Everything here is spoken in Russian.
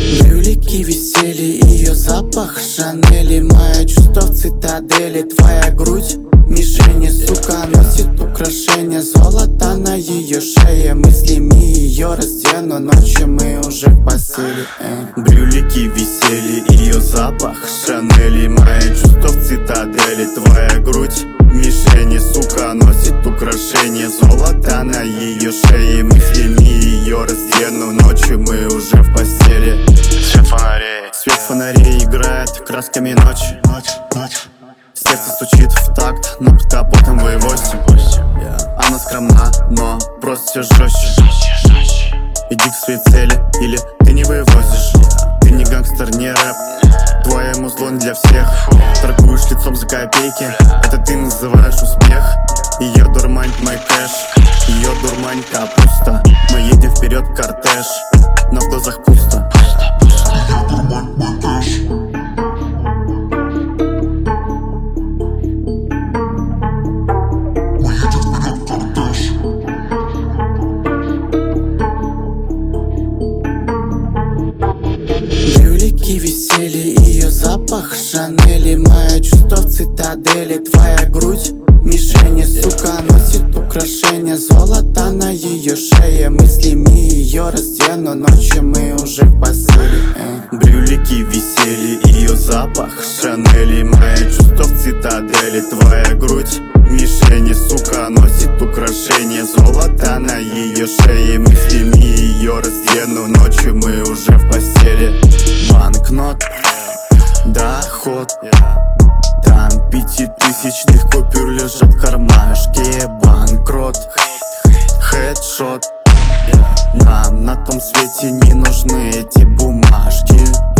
Брюлики, веселье, ее запах Шанели, мое чувство в цитадели. Твоя грудь мишени, сука, носит украшения. Золото на ее шее, мыслями ее раздену. Ночью мы уже в постели. Брюлики, веселье, ее запах Шанели, мое чувство в цитадели. Твоя грудь мишени, сука, носит украшения. Золото на ее шее, мыслями ее раздену. Ночью мы уже в постели. Свет фонарей играет красками ночи. Сердце стучит в такт, но под капотом V8. Она скромна, но просто все жестче. Иди к своей цели, или ты не вывозишь. Ты не гангстер, не рэп. Твое музло не для всех. Торгуешь лицом за копейки, это ты называешь успех. Ее дурманит мой кэш, ее дурманит капуста. Мы едем вперед, кортеж, но в глазах пусто. Брюлики, веселье, ее запах Шанели, мое чувство в цитадели. Твоя грудь мишени, сука, носит украшения. Золото на ее шее, мыслями ее раздену. Ночью мы уже в постели. Брюлики, веселье, ее запах Шанели, мое чувство в цитадели. Твоя грудь мишени, сука, носит украшения. Золото на ее шее, мыслями ее раздену. Ночью мы уже в постели. Банкнот, доход, там 5000-ных купюр лежат в кармашке. Банкрот, хедшот. Нам на том свете не нужны эти бумажки.